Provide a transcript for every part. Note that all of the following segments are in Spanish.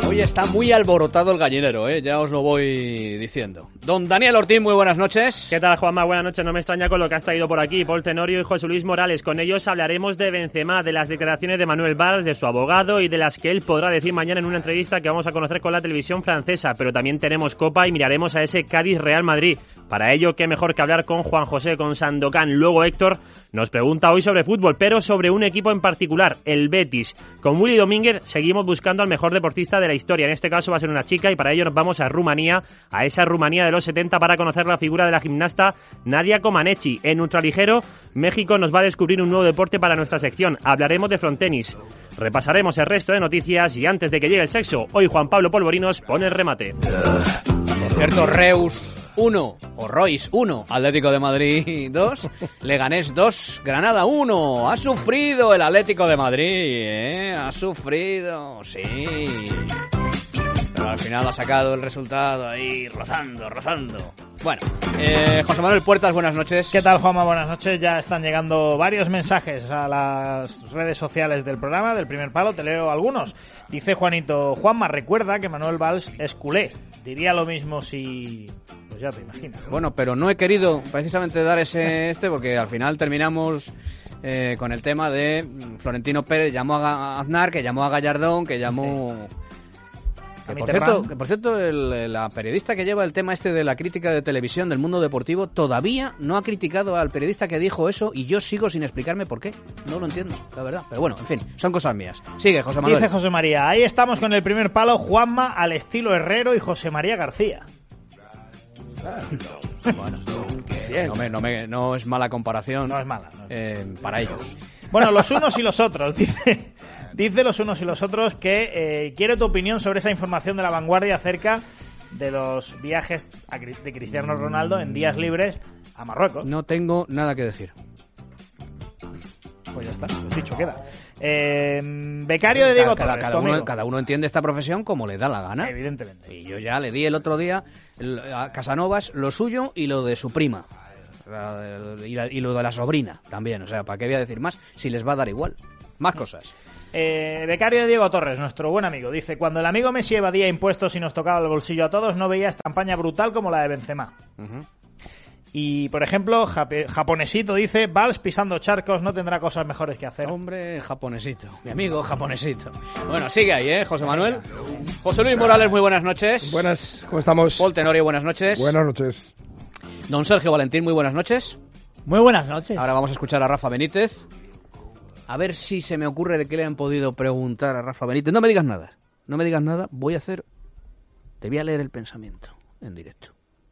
Hoy está muy alborotado el gallinero, ya os lo voy diciendo. Don Daniel Ortín, muy buenas noches. ¿Qué tal, Juanma? Buenas noches. No me extraña con lo que has traído por aquí, Paul Tenorio y José Luis Morales. Con ellos hablaremos de Benzema, de las declaraciones de Manuel Valls, de su abogado y de las que él podrá decir mañana en una entrevista que vamos a conocer con la televisión francesa. Pero también tenemos Copa y miraremos a ese Cádiz-Real Madrid. Para ello, qué mejor que hablar con Juan José, con Sandokan. Luego Héctor nos pregunta hoy sobre fútbol, pero sobre un equipo en particular, el Betis. Con Willy Domínguez seguimos buscando al mejor deportista de la historia. En este caso va a ser una chica y para ello nos vamos a Rumanía, a esa Rumanía de los 70 para conocer la figura de la gimnasta Nadia Comaneci. En ultraligero, México nos va a descubrir un nuevo deporte para nuestra sección. Hablaremos de frontenis. Repasaremos el resto de noticias y antes de que llegue el sexo, hoy Juan Pablo Polvorinos pone el remate. Por cierto, Reus 1 o Royce 1, Atlético de Madrid 2, Leganés 2, Granada 1. Ha sufrido el Atlético de Madrid, ha sufrido, sí. Pero al final ha sacado el resultado ahí, rozando. Bueno, José Manuel Puertas, buenas noches. ¿Qué tal, Juanma? Buenas noches. Ya están llegando varios mensajes a las redes sociales del programa, del Primer Palo. Te leo algunos. Dice Juanito: Juanma, recuerda que Manuel Valls es culé. Diría lo mismo si... Pues ya te imaginas, ¿no? Bueno, pero no he querido precisamente dar porque al final terminamos con el tema de Florentino Pérez llamó a Aznar, que llamó a Gallardón, que llamó... Sí. Por cierto, la periodista que lleva el tema de la crítica de televisión del mundo deportivo todavía no ha criticado al periodista que dijo eso y yo sigo sin explicarme por qué. No lo entiendo, la verdad. Pero bueno, en fin, son cosas mías. Sigue, José Manuel. Dice José María: ahí estamos con el Primer Palo, Juanma al estilo Herrero y José María García. Bueno, bien. No es mala comparación. No es mala. Para ellos. Bueno, los unos y los otros, dice los unos y los otros que quiere tu opinión sobre esa información de La Vanguardia acerca de los viajes de Cristiano Ronaldo en días libres a Marruecos. No tengo nada que decir. Pues ya está, dicho queda. Becario de Diego Torres, cada uno entiende esta profesión como le da la gana. Evidentemente. Y yo ya le di el otro día a Casanovas lo suyo y lo de su prima. Y lo de la sobrina también. O sea, ¿para qué voy a decir más si les va a dar igual? Más cosas. Becario de Diego Torres, nuestro buen amigo, dice: cuando el amigo Messi evadía impuestos y nos tocaba el bolsillo a todos, no veía esta campaña brutal como la de Benzema. Y, por ejemplo, Japonesito dice: Valls pisando charcos, no tendrá cosas mejores que hacer. Hombre, Japonesito, mi amigo Japonesito. Bueno, sigue ahí, José Manuel. José Luis Morales, muy buenas noches. Buenas, ¿cómo estamos? Paul Tenorio, buenas noches. Buenas noches. Don Sergio Valentín, muy buenas noches. Muy buenas noches. Ahora vamos a escuchar a Rafa Benítez. A ver si se me ocurre de qué le han podido preguntar a Rafa Benítez. No me digas nada, te voy a leer el pensamiento en directo.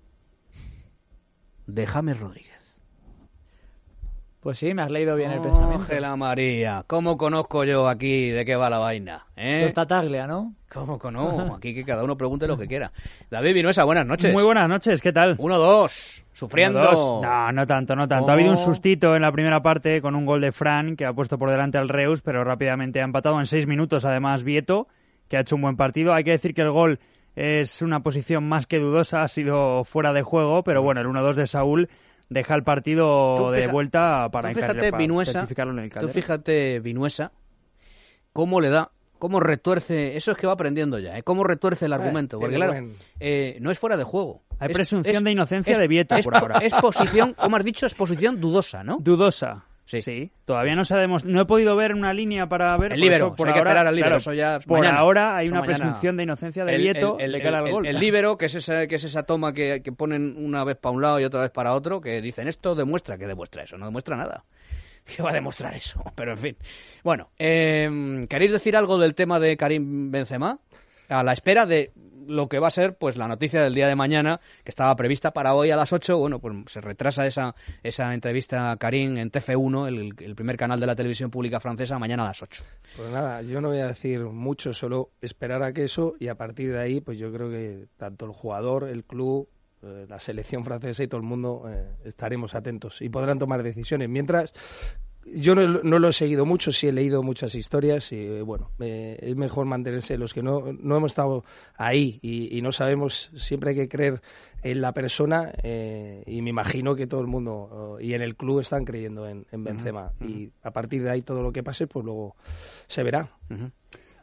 De James Rodríguez. Pues sí, me has leído bien el pensamiento. Ángela María, ¿cómo conozco yo aquí de qué va la vaina? Está Taglia, ¿no? ¿Cómo que no? Aquí que cada uno pregunte lo que quiera. David Vinuesa, buenas noches. Muy buenas noches, ¿qué tal? 1-2, sufriendo. No tanto. Ha habido un sustito en la primera parte con un gol de Fran que ha puesto por delante al Reus, pero rápidamente ha empatado en 6 minutos. Además, Vieto, que ha hecho un buen partido. Hay que decir que el gol es una posición más que dudosa, ha sido fuera de juego, pero bueno, el 1-2 de Saúl deja el partido de vuelta para certificarlo en el Calderón. Tú fíjate, Vinuesa, cómo le da, cómo retuerce, eso es que va aprendiendo ya, cómo retuerce el argumento, porque claro, no es fuera de juego. Hay presunción de inocencia de Vieto por ahora. Es posición, como has dicho, es posición dudosa, ¿no? Dudosa. Sí. Todavía no se ha demostrado. No he podido ver una línea para ver. El líbero, hay que esperar al líbero. Claro, eso ya por mañana. Ahora hay una presunción de inocencia de Vieto de cara al gol. El líbero, que es esa toma que ponen una vez para un lado y otra vez para otro, que dicen esto demuestra. ¿Qué demuestra eso? No demuestra nada. ¿Qué va a demostrar eso? Pero en fin. Bueno, ¿queréis decir algo del tema de Karim Benzema? A la espera de lo que va a ser pues la noticia del día de mañana, que estaba prevista para hoy a las 8, bueno, pues se retrasa esa entrevista a Karim en TF1, el primer canal de la televisión pública francesa, mañana a las 8. Pues nada, yo no voy a decir mucho, solo esperar a que eso, y a partir de ahí, pues yo creo que tanto el jugador, el club, la selección francesa y todo el mundo estaremos atentos y podrán tomar decisiones. Mientras, yo no lo he seguido mucho, sí he leído muchas historias y bueno, es mejor mantenerse. Los que no hemos estado ahí y no sabemos, siempre hay que creer en la persona y me imagino que todo el mundo y en el club están creyendo en Benzema y a partir de ahí todo lo que pase pues luego se verá.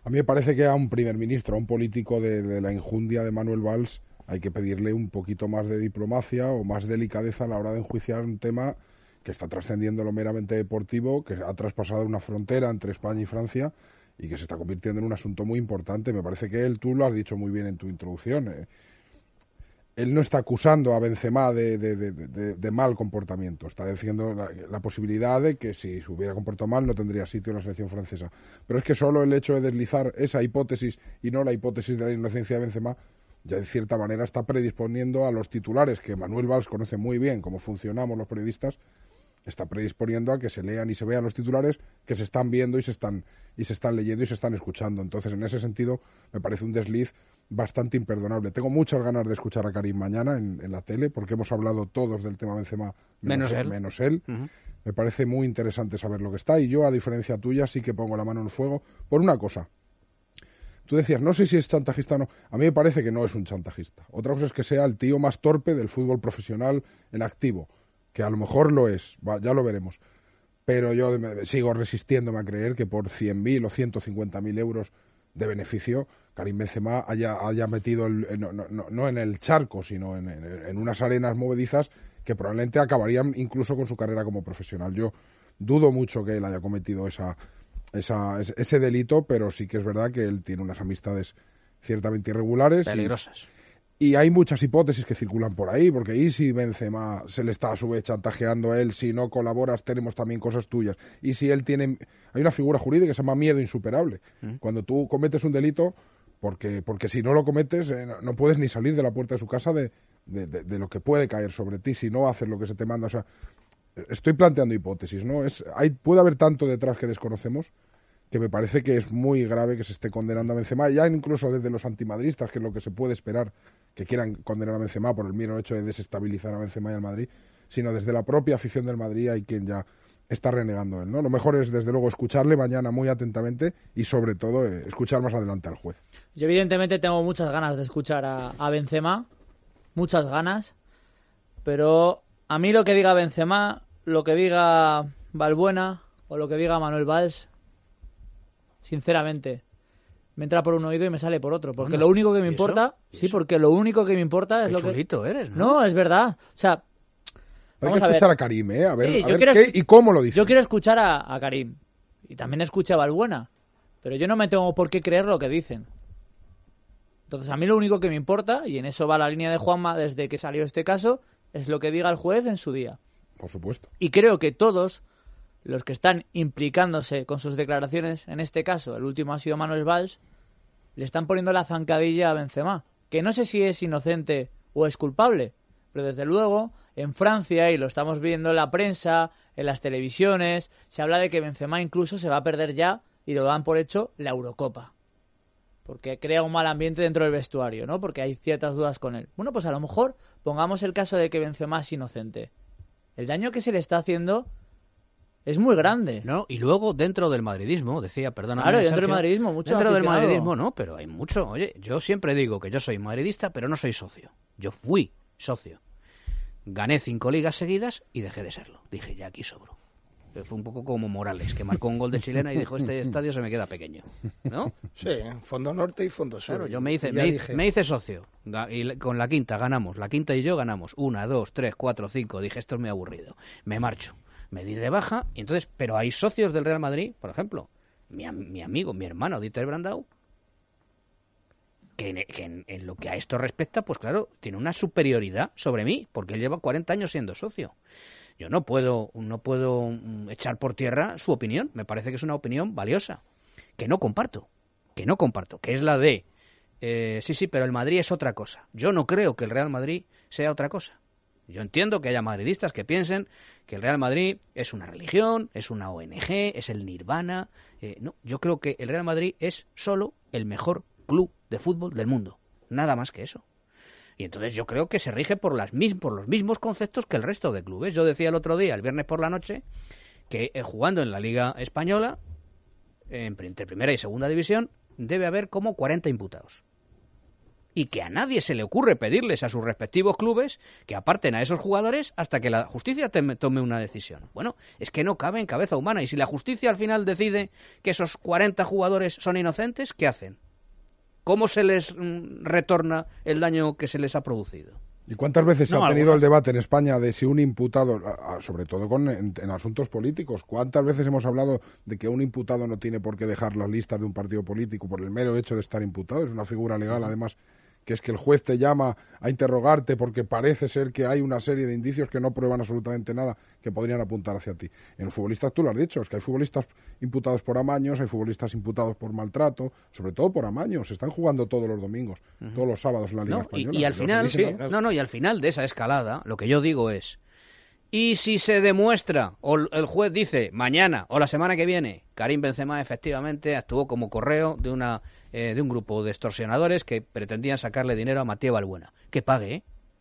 A mí me parece que a un primer ministro, a un político de la enjundia de Manuel Valls, hay que pedirle un poquito más de diplomacia o más delicadeza a la hora de enjuiciar un tema que está trascendiendo lo meramente deportivo, que ha traspasado una frontera entre España y Francia y que se está convirtiendo en un asunto muy importante. Me parece que tú lo has dicho muy bien en tu introducción. Él no está acusando a Benzema de mal comportamiento, está diciendo la posibilidad de que si se hubiera comportado mal no tendría sitio en la selección francesa. Pero es que solo el hecho de deslizar esa hipótesis y no la hipótesis de la inocencia de Benzema ya de cierta manera está predisponiendo a los titulares, que Manuel Valls conoce muy bien cómo funcionamos los periodistas, está predisponiendo a que se lean y se vean los titulares que se están viendo y se están leyendo y se están escuchando. Entonces, en ese sentido, me parece un desliz bastante imperdonable. Tengo muchas ganas de escuchar a Karim mañana en la tele, porque hemos hablado todos del tema Benzema, menos él. Uh-huh. Me parece muy interesante saber lo que está, y yo, a diferencia tuya, sí que pongo la mano en el fuego por una cosa. Tú decías, no sé si es chantajista o no. A mí me parece que no es un chantajista. Otra cosa es que sea el tío más torpe del fútbol profesional en activo, que a lo mejor lo es, ya lo veremos. Pero yo sigo resistiéndome a creer que por 100.000 o 150.000 euros de beneficio Karim Benzema haya metido, no en el charco, sino en unas arenas movedizas que probablemente acabarían incluso con su carrera como profesional. Yo dudo mucho que él haya cometido ese delito, pero sí que es verdad que él tiene unas amistades ciertamente irregulares. Peligrosas. Y hay muchas hipótesis que circulan por ahí, porque ¿y si Benzema se le está a su vez chantajeando a él? Si no colaboras, tenemos también cosas tuyas. Y si él tiene... Hay una figura jurídica que se llama miedo insuperable. Cuando tú cometes un delito, porque si no lo cometes, no puedes ni salir de la puerta de su casa de lo que puede caer sobre ti si no haces lo que se te manda. O sea, estoy planteando hipótesis, ¿no? Puede haber tanto detrás que desconocemos, que me parece que es muy grave que se esté condenando a Benzema, ya incluso desde los antimadristas, que es lo que se puede esperar, que quieran condenar a Benzema por el mero hecho de desestabilizar a Benzema y al Madrid, sino desde la propia afición del Madrid hay quien ya está renegando él, ¿no? Lo mejor es, desde luego, escucharle mañana muy atentamente y, sobre todo, escuchar más adelante al juez. Yo, evidentemente, tengo muchas ganas de escuchar a Benzema, muchas ganas, pero a mí lo que diga Benzema, lo que diga Valbuena o lo que diga Manuel Valls, sinceramente, me entra por un oído y me sale por otro, porque lo único que me importa, porque lo único que me importa es lo que... chulito eres, ¿no? No, es verdad, o sea, hay que escuchar a Karim, a ver, sí, a ver qué y cómo lo dice. Yo quiero escuchar a Karim, y también escucho a Valbuena, pero yo no me tengo por qué creer lo que dicen. Entonces, a mí lo único que me importa, y en eso va la línea de Juanma desde que salió este caso, es lo que diga el juez en su día. Por supuesto. Y creo que todos los que están implicándose con sus declaraciones, en este caso, el último ha sido Manuel Valls, le están poniendo la zancadilla a Benzema, que no sé si es inocente o es culpable, pero desde luego en Francia, y lo estamos viendo en la prensa, en las televisiones, se habla de que Benzema incluso se va a perder ya, y lo dan por hecho, la Eurocopa, porque crea un mal ambiente dentro del vestuario, ¿no? Porque hay ciertas dudas con él. Bueno, pues a lo mejor pongamos el caso de que Benzema es inocente. El daño que se le está haciendo es muy grande. No, y luego dentro del madridismo, decía, perdóname. Claro, dentro Sergio, del madridismo, mucho dentro del aficionado. madridismo no, pero hay mucho. Oye, yo siempre digo que yo soy madridista, pero no soy socio. Yo fui socio. Gané 5 ligas seguidas y dejé de serlo. Dije, ya aquí sobro. Fue un poco como Morales, que marcó un gol de chilena y dijo, este estadio se me queda pequeño, ¿no? Sí, fondo norte y fondo sur. Claro, yo me hice socio. Y con la quinta ganamos. La quinta y yo ganamos. 1, 2, 3, 4, 5. Dije, esto es muy aburrido. Me marcho. Me di de baja, y entonces, pero hay socios del Real Madrid, por ejemplo, mi amigo, mi hermano Dieter Brandau, que en lo que a esto respecta, pues claro, tiene una superioridad sobre mí, porque él lleva 40 años siendo socio. Yo no puedo echar por tierra su opinión, me parece que es una opinión valiosa, que no comparto, que es la de, sí, pero el Madrid es otra cosa. Yo no creo que el Real Madrid sea otra cosa. Yo entiendo que haya madridistas que piensen que el Real Madrid es una religión, es una ONG, es el Nirvana. No, yo creo que el Real Madrid es solo el mejor club de fútbol del mundo. Nada más que eso. Y entonces yo creo que se rige por los mismos conceptos que el resto de clubes. Yo decía el otro día, el viernes por la noche, que jugando en la Liga Española, entre primera y segunda división, debe haber como 40 imputados. y que a nadie se le ocurre pedirles a sus respectivos clubes que aparten a esos jugadores hasta que la justicia tome una decisión. Bueno, es que no cabe en cabeza humana, y si la justicia al final decide que esos 40 jugadores son inocentes, ¿qué hacen? ¿Cómo se les retorna el daño que se les ha producido? ¿Y cuántas veces se ha tenido el debate en España de si un imputado, sobre todo en asuntos políticos, cuántas veces hemos hablado de que un imputado no tiene por qué dejar las listas de un partido político por el mero hecho de estar imputado? Es una figura legal, además, que es que el juez te llama a interrogarte porque parece ser que hay una serie de indicios que no prueban absolutamente nada que podrían apuntar hacia ti. En futbolistas tú lo has dicho, es que hay futbolistas imputados por amaños, hay futbolistas imputados por maltrato, sobre todo por amaños. Se están jugando todos los domingos, todos los sábados en la Liga Española. Y al final, y al final de esa escalada, lo que yo digo es, y si se demuestra, o el juez dice mañana o la semana que viene, Karim Benzema efectivamente actuó como correo de un grupo de extorsionadores que pretendían sacarle dinero a Mathieu Valbuena, que pague,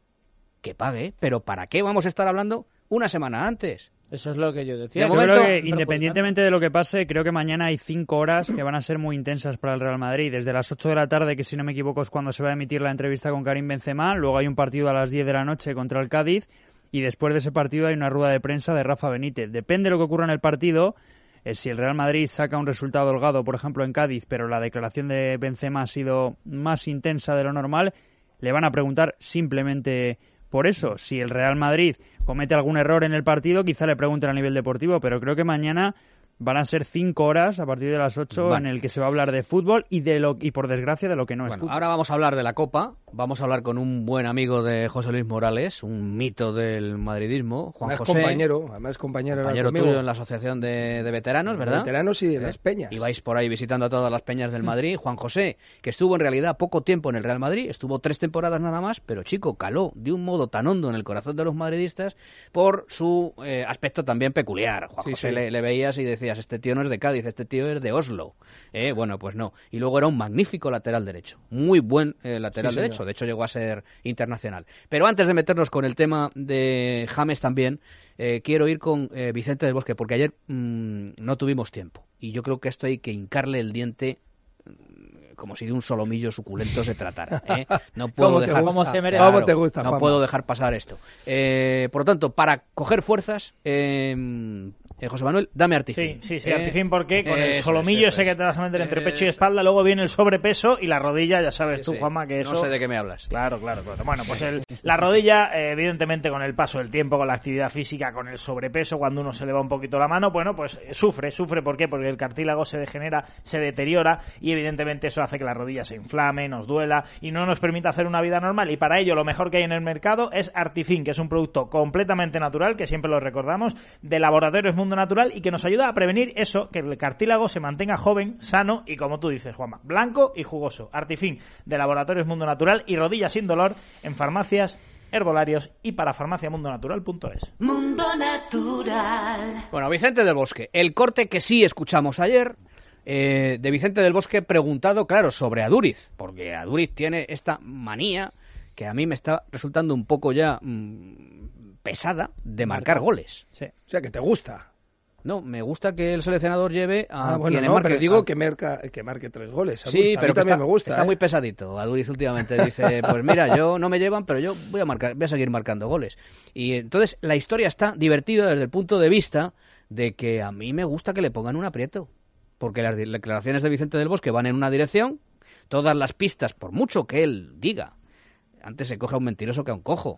pero ¿para qué vamos a estar hablando una semana antes? Eso es lo que yo decía. Yo creo que independientemente de lo que pase, creo que mañana hay 5 horas que van a ser muy intensas para el Real Madrid. Desde las 8 de la tarde, que si no me equivoco es cuando se va a emitir la entrevista con Karim Benzema, luego hay un partido a las 10 de la noche contra el Cádiz, y después de ese partido hay una rueda de prensa de Rafa Benítez. Depende de lo que ocurra en el partido. Si el Real Madrid saca un resultado holgado, por ejemplo en Cádiz, pero la declaración de Benzema ha sido más intensa de lo normal, le van a preguntar simplemente por eso. Si el Real Madrid comete algún error en el partido, quizá le pregunten a nivel deportivo, pero creo que mañana van a ser 5 horas a partir de las 8 en el que se va a hablar de fútbol y por desgracia de lo que no es fútbol. Ahora vamos a hablar de la Copa, vamos a hablar con un buen amigo de José Luis Morales, un mito del madridismo, Juan José. Además compañero tuyo en la asociación de veteranos, ¿verdad? Veteranos y de las peñas. Y vais por ahí visitando a todas las peñas del Madrid. Juan José, que estuvo en realidad poco tiempo en el Real Madrid, estuvo 3 temporadas nada más, pero chico, caló de un modo tan hondo en el corazón de los madridistas por su aspecto también peculiar. Juan José le veías y decías, este tío no es de Cádiz, este tío es de Oslo. Bueno, pues no. Y luego era un magnífico lateral derecho, muy buen lateral derecho, de hecho llegó a ser internacional. Pero antes de meternos con el tema de James también, quiero ir con Vicente del Bosque, porque ayer no tuvimos tiempo, y yo creo que esto hay que hincarle el diente como si de un solomillo suculento se tratara. No puedo dejar, no puedo dejar pasar esto. Por lo tanto, para coger fuerzas, José Manuel, dame Artifin. Sí, Artifin, porque con el solomillo ese que te vas a meter entre pecho y espalda, luego viene el sobrepeso y la rodilla, ya sabes tú, Juanma, que eso... No sé de qué me hablas. Claro. Bueno, pues la rodilla, evidentemente, con el paso del tiempo, con la actividad física, con el sobrepeso, cuando uno se le va un poquito la mano, bueno, pues sufre. ¿Por qué? Porque el cartílago se degenera, se deteriora, y evidentemente eso hace que la rodilla se inflame, nos duela y no nos permite hacer una vida normal. Y para ello lo mejor que hay en el mercado es Artifin, que es un producto completamente natural, que siempre lo recordamos, de Laboratorios Mundo Natural, y que nos ayuda a prevenir eso, que el cartílago se mantenga joven, sano y, como tú dices, Juanma, blanco y jugoso. Artifin de Laboratorios Mundo Natural y rodilla sin dolor en farmacias, herbolarios y para farmaciamundonatural.es. Mundo Natural. Bueno, Vicente del Bosque, el corte que sí escuchamos ayer de Vicente del Bosque preguntado, claro, sobre Aduriz, porque Aduriz tiene esta manía que a mí me está resultando un poco ya pesada de marcar goles. Sí. O sea, que te gusta. No, me gusta que el seleccionador lleve a quien marque. Pero digo que marque 3 goles. Sí, pero también me gusta. Está muy pesadito. Aduriz últimamente dice, pues mira, yo no me llevan, pero yo voy a seguir marcando goles. Y entonces la historia está divertida desde el punto de vista de que a mí me gusta que le pongan un aprieto. Porque las declaraciones de Vicente del Bosque van en una dirección, todas las pistas, por mucho que él diga, antes se coge a un mentiroso que a un cojo.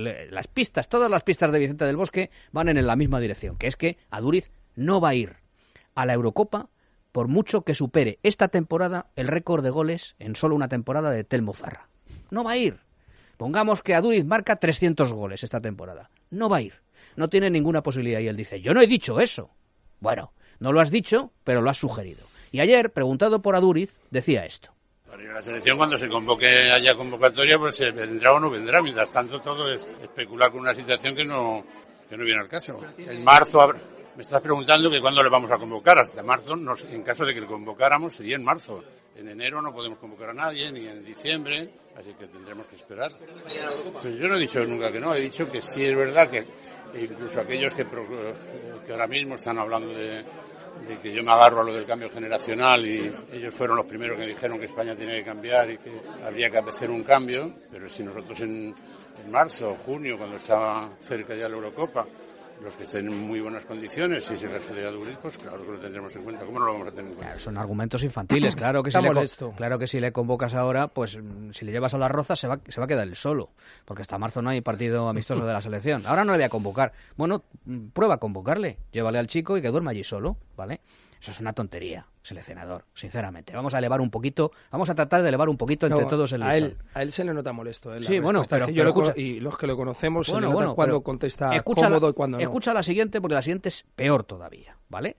Todas las pistas de Vicente del Bosque van en la misma dirección, que es que Aduriz no va a ir a la Eurocopa por mucho que supere esta temporada el récord de goles en solo una temporada de Telmo Zarra. No va a ir. Pongamos que Aduriz marca 300 goles esta temporada. No va a ir. No tiene ninguna posibilidad. Y él dice, yo no he dicho eso. Bueno, no lo has dicho, pero lo has sugerido. Y ayer, preguntado por Aduriz, decía esto. La selección, cuando se convoque, haya convocatoria, pues se vendrá o no vendrá. Mientras tanto, todo es especular con una situación que no viene al caso. En marzo, me estás preguntando que cuándo le vamos a convocar. Hasta marzo, en caso de que le convocáramos, sería en marzo. En enero no podemos convocar a nadie, ni en diciembre, así que tendremos que esperar. Pues yo no he dicho nunca que no, he dicho que sí es verdad que incluso aquellos que ahora mismo están hablando de que yo me agarro a lo del cambio generacional y ellos fueron los primeros que dijeron que España tenía que cambiar y que había que hacer un cambio, pero si nosotros en marzo o junio, cuando estaba cerca ya la Eurocopa, los que estén en muy buenas condiciones, y si es el caso de Aduriz, pues claro que lo tendremos en cuenta. ¿Cómo no lo vamos a tener en cuenta? Claro, son argumentos infantiles. Claro que, si le convocas ahora, pues si le llevas a las Rozas se va a quedar él solo, porque hasta marzo no hay partido amistoso de la selección. Ahora no le voy a convocar. Bueno, prueba a convocarle, llévale al chico y que duerma allí solo, ¿vale? Eso es una tontería, seleccionador, sinceramente. Vamos a tratar de elevar un poquito entre todos el listón. A él se le nota molesto. Sí, bueno, pero y los que lo conocemos se le nota cuando contesta cómodo y cuando no. Escucha la siguiente, porque la siguiente es peor todavía, ¿vale?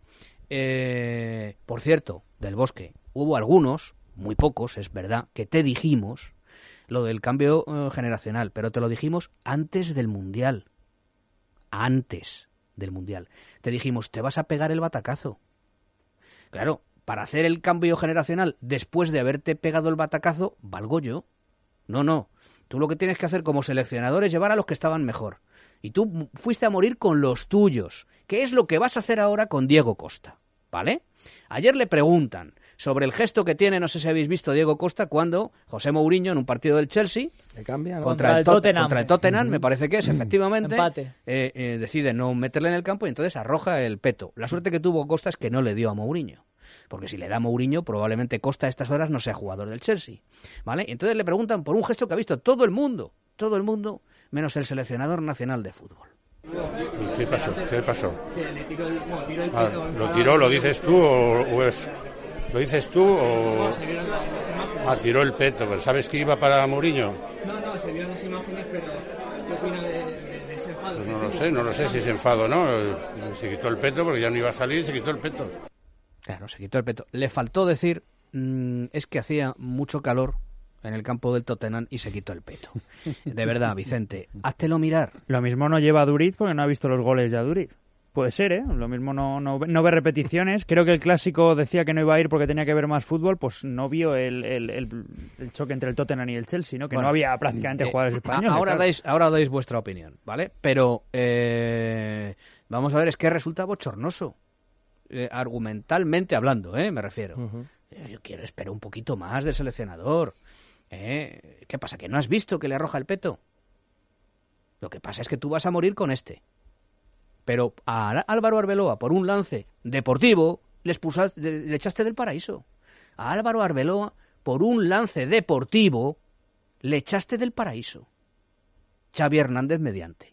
Por cierto, del Bosque, hubo algunos, muy pocos, es verdad, que te dijimos lo del cambio generacional, pero te lo dijimos antes del Mundial. Antes del Mundial. Te dijimos, te vas a pegar el batacazo. Claro, para hacer el cambio generacional después de haberte pegado el batacazo, valgo yo. No. Tú lo que tienes que hacer como seleccionador es llevar a los que estaban mejor. Y tú fuiste a morir con los tuyos, que es lo que vas a hacer ahora con Diego Costa, ¿vale? Ayer le preguntan sobre el gesto que tiene, no sé si habéis visto, Diego Costa, cuando José Mourinho en un partido del Chelsea contra el Tottenham, me parece que es, efectivamente, decide no meterle en el campo y entonces arroja el peto. La suerte que tuvo Costa es que no le dio a Mourinho, porque si le da a Mourinho, probablemente Costa a estas horas no sea jugador del Chelsea, ¿vale? Entonces le preguntan por un gesto que ha visto todo el mundo, menos el seleccionador nacional de fútbol. ¿Y qué pasó? ¿Lo tiró? ¿Lo dices tú o es...? ¿Lo dices tú o...? Tiró el peto, pero ¿sabes que iba para Mourinho? No, se vieron las imágenes, pero ¿qué opina de ese enfado? Pues no lo sé si es enfado o no. Se quitó el peto porque ya no iba a salir, se quitó el peto. Claro, se quitó el peto. Le faltó decir, es que hacía mucho calor en el campo del Tottenham y se quitó el peto. De verdad, Vicente, háztelo mirar. Lo mismo no lleva a Duriz porque no ha visto los goles de Aduriz. Puede ser, ¿eh? Lo mismo no ve repeticiones. Creo que el clásico decía que no iba a ir porque tenía que ver más fútbol, pues no vio el choque entre el Tottenham y el Chelsea, ¿no? Que no había prácticamente jugadores españoles. Ahora dais vuestra opinión, ¿vale? Pero vamos a ver, es que resulta bochornoso. Argumentalmente hablando, me refiero. Yo espero un poquito más del seleccionador. ¿Qué pasa? ¿Que no has visto que le arroja el peto? Lo que pasa es que tú vas a morir con este. Pero a Álvaro Arbeloa, por un lance deportivo, le echaste del paraíso. A Álvaro Arbeloa, por un lance deportivo, le echaste del paraíso. Xavi Hernández mediante.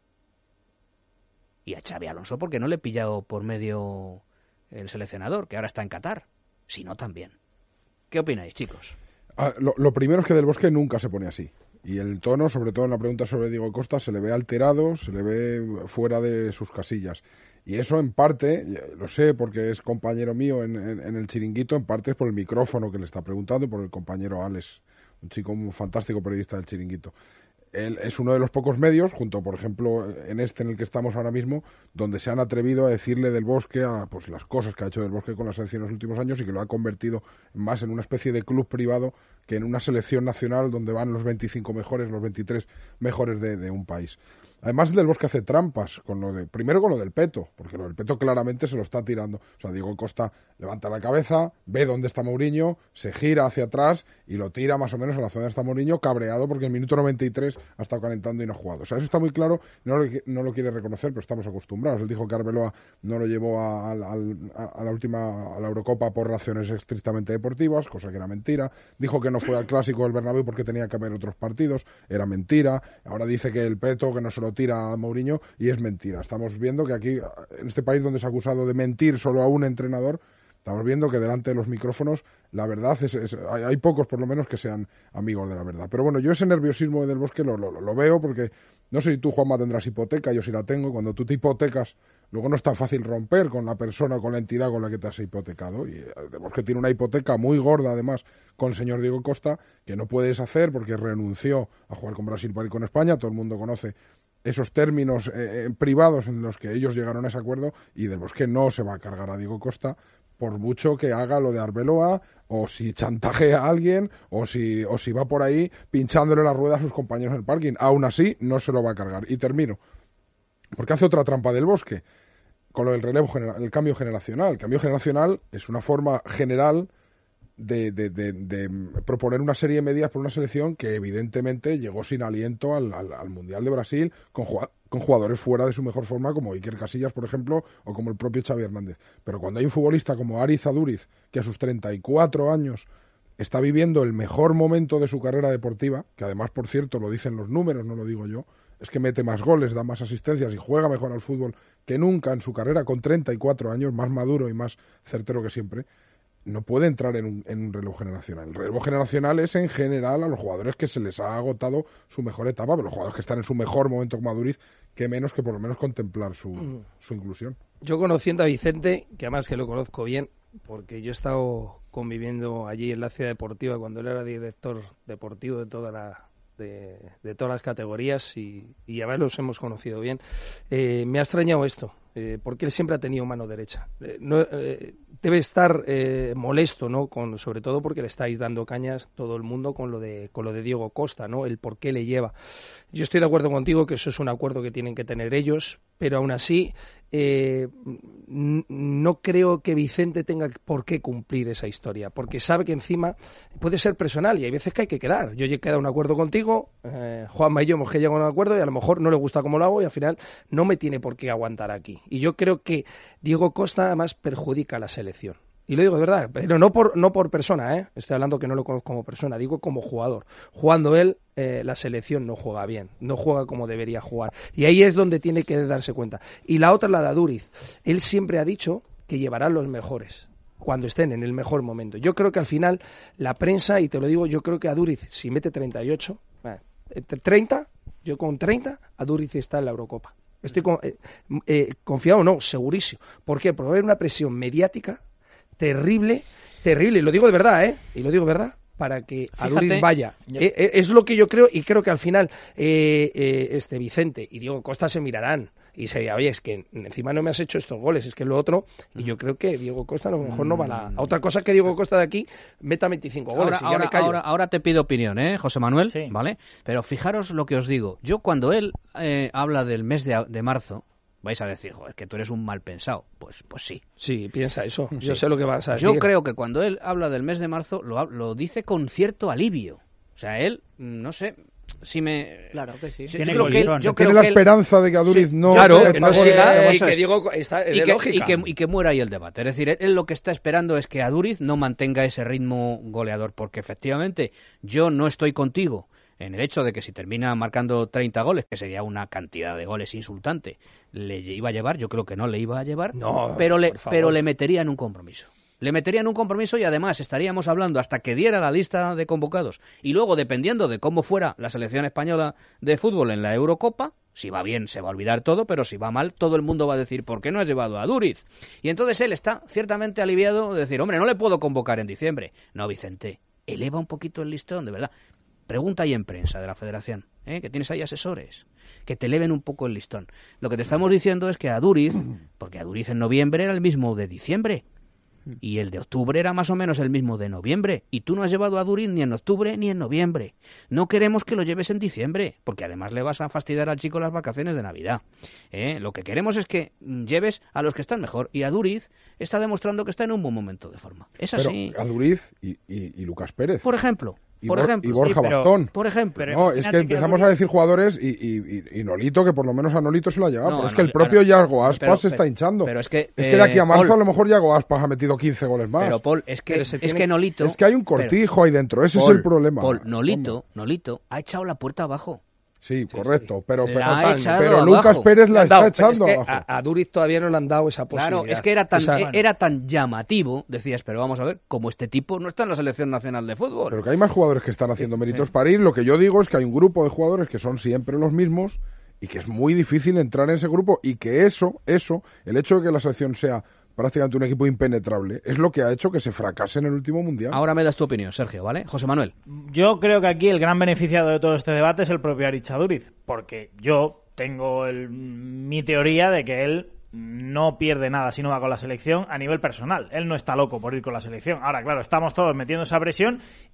Y a Xavi Alonso porque no le pillado por medio el seleccionador, que ahora está en Qatar. Si no, también. ¿Qué opináis, chicos? Lo primero es que Del Bosque nunca se pone así. Y el tono, sobre todo en la pregunta sobre Diego Costa, se le ve alterado, se le ve fuera de sus casillas. Y eso en parte, lo sé porque es compañero mío en el Chiringuito, en parte es por el micrófono que le está preguntando y por el compañero Alex, un chico muy fantástico periodista del Chiringuito. Él es uno de los pocos medios, junto por ejemplo en el que estamos ahora mismo, donde se han atrevido a decirle Del Bosque pues las cosas que ha hecho Del Bosque con la selección en los últimos años y que lo ha convertido más en una especie de club privado que en una selección nacional donde van los 25 mejores, los 23 mejores de un país. Además, Del Bosque hace trampas primero con lo del peto, porque lo del peto claramente se lo está tirando. O sea, Diego Costa levanta la cabeza, ve dónde está Mourinho, se gira hacia atrás y lo tira más o menos a la zona donde está Mourinho, cabreado porque en el minuto 93 ha estado calentando y no ha jugado. O sea, eso está muy claro, no lo quiere reconocer, pero estamos acostumbrados. Él dijo que Arbeloa no lo llevó a la Eurocopa por razones estrictamente deportivas, cosa que era mentira. Dijo que no fue al Clásico del Bernabéu porque tenía que haber otros partidos, era mentira. Ahora dice que el peto, que no se lo tira a Mourinho, y es mentira. Estamos viendo que aquí, en este país donde se ha acusado de mentir solo a un entrenador, estamos viendo que delante de los micrófonos la verdad hay pocos por lo menos que sean amigos de la verdad. Pero bueno, yo ese nerviosismo Del Bosque lo veo porque no sé si tú, Juanma, tendrás hipoteca, yo sí la tengo. Cuando tú te hipotecas, luego no es tan fácil romper con la persona, con la entidad con la que te has hipotecado. Y Del Bosque tiene una hipoteca muy gorda, además, con el señor Diego Costa, que no puede deshacer porque renunció a jugar con Brasil para ir con España. Todo el mundo conoce esos términos privados en los que ellos llegaron a ese acuerdo, y Del Bosque no se va a cargar a Diego Costa por mucho que haga lo de Arbeloa, o si chantajea a alguien, o si va por ahí pinchándole la rueda a sus compañeros en el parking. Aún así, no se lo va a cargar. Y termino, porque hace otra trampa Del Bosque. con lo del relevo el cambio generacional. El cambio generacional es una forma general de proponer una serie de medidas por una selección que evidentemente llegó sin aliento al Mundial de Brasil con jugadores fuera de su mejor forma, como Iker Casillas, por ejemplo, o como el propio Xavi Hernández. Pero cuando hay un futbolista como Aritz Aduriz, que a sus 34 años está viviendo el mejor momento de su carrera deportiva, que además, por cierto, lo dicen los números, no lo digo yo, es que mete más goles, da más asistencias y juega mejor al fútbol que nunca en su carrera, con 34 años, más maduro y más certero que siempre, no puede entrar en un relevo generacional. El relevo generacional es en general a los jugadores que se les ha agotado su mejor etapa, pero los jugadores que están en su mejor momento como Aduriz, que menos que por lo menos contemplar su inclusión. Yo conociendo a Vicente, que además que lo conozco bien, porque yo he estado conviviendo allí en la Ciudad Deportiva cuando él era director deportivo de todas las categorías y además los hemos conocido bien, me ha extrañado esto, porque él siempre ha tenido mano derecha. Debe estar molesto, ¿no? Sobre todo porque le estáis dando cañas todo el mundo con lo de Diego Costa, ¿no? El por qué le lleva. Yo estoy de acuerdo contigo que eso es un acuerdo que tienen que tener ellos, pero aún así no creo que Vicente tenga por qué cumplir esa historia, porque sabe que encima puede ser personal y hay veces que hay que quedar. Yo he quedado un acuerdo contigo, Juanma y yo hemos llegado a un acuerdo y a lo mejor no le gusta cómo lo hago y al final no me tiene por qué aguantar aquí. Y yo creo que Diego Costa además perjudica a la selección. Y lo digo de verdad, pero no por persona, estoy hablando que no lo conozco como persona, digo como jugador. Jugando él, la selección no juega bien, no juega como debería jugar. Y ahí es donde tiene que darse cuenta. Y la otra, la de Aduriz. Él siempre ha dicho que llevará los mejores cuando estén en el mejor momento. Yo creo que al final la prensa, y te lo digo, yo creo que Aduriz, si mete 38, 30, yo con 30, Aduriz está en la Eurocopa. Estoy confiado, no, segurísimo. ¿Por qué? Porque va a haber una presión mediática terrible, y lo digo de verdad, y lo digo de verdad, para que Aduriz vaya. Es lo que yo creo, y creo que al final Vicente y Diego Costa se mirarán y se dirá, oye, es que encima no me has hecho estos goles, es que lo otro, y yo creo que Diego Costa a lo mejor no va a otra cosa que Diego Costa de aquí meta 25 goles y ya me callo. Ahora te pido opinión, José Manuel, sí. ¿Vale? Pero fijaros lo que os digo. Yo cuando él habla del mes de marzo, vais a decir, joder, que tú eres un mal pensado. Pues sí. Sí, piensa eso. Yo sé lo que vas a decir. Yo creo que cuando él habla del mes de marzo, lo dice con cierto alivio. O sea, él, no sé, si me... Claro que sí. Yo creo que tiene la esperanza de que Aduriz no... Claro, que no siga y que Diego está de lógica. Y que muera ahí el debate. Es decir, él lo que está esperando es que Aduriz no mantenga ese ritmo goleador, porque efectivamente yo no estoy contigo en el hecho de que si termina marcando 30 goles, que sería una cantidad de goles insultante, le iba a llevar, yo creo que no le iba a llevar, pero le metería en un compromiso. Le metería en un compromiso y además estaríamos hablando hasta que diera la lista de convocados. Y luego, dependiendo de cómo fuera la selección española de fútbol en la Eurocopa, si va bien se va a olvidar todo, pero si va mal todo el mundo va a decir, ¿por qué no has llevado a Aduriz? Y entonces él está ciertamente aliviado de decir, hombre, no le puedo convocar en diciembre. No, Vicente, eleva un poquito el listón, de verdad. Pregunta ahí en prensa de la Federación, que tienes ahí asesores, que te eleven un poco el listón. Lo que te estamos diciendo es que Aduriz, porque Aduriz en noviembre era el mismo de diciembre, y el de octubre era más o menos el mismo de noviembre, y tú no has llevado a Aduriz ni en octubre ni en noviembre. No queremos que lo lleves en diciembre, porque además le vas a fastidiar al chico las vacaciones de Navidad. Lo que queremos es que lleves a los que están mejor, y Aduriz está demostrando que está en un buen momento de forma. Es así. Pero Aduriz y Lucas Pérez. Por ejemplo. Y Borja Bastón. Por ejemplo. No, es que empezamos a decir jugadores y Nolito, que por lo menos a Nolito se lo ha llevado. Pero es que el propio Yago Aspas se está hinchando. Pero es que de aquí a marzo a lo mejor Yago Aspas ha metido 15 goles más. Pero Paul, es que Nolito... Es que hay un cortijo ahí dentro, ese es el problema. Paul, Nolito ha echado la puerta abajo. Sí, correcto, pero abajo. Lucas Pérez la está echando es que abajo. A Aduriz todavía no le han dado esa posibilidad. Claro, es que era tan llamativo, decías, pero vamos a ver, como este tipo no está en la selección nacional de fútbol. Pero que hay más jugadores que están haciendo méritos para ir. Lo que yo digo es que hay un grupo de jugadores que son siempre los mismos y que es muy difícil entrar en ese grupo y que eso, el hecho de que la selección sea prácticamente un equipo impenetrable, es lo que ha hecho que se fracase en el último Mundial. Ahora me das tu opinión, Sergio, ¿vale? José Manuel. Yo creo que aquí el gran beneficiado de todo este debate es el propio Aritz Aduriz, porque yo tengo mi teoría de que él no pierde nada si no va con la selección a nivel personal. Él no está loco por ir con la selección. Ahora, claro, estamos todos metiendo esa presión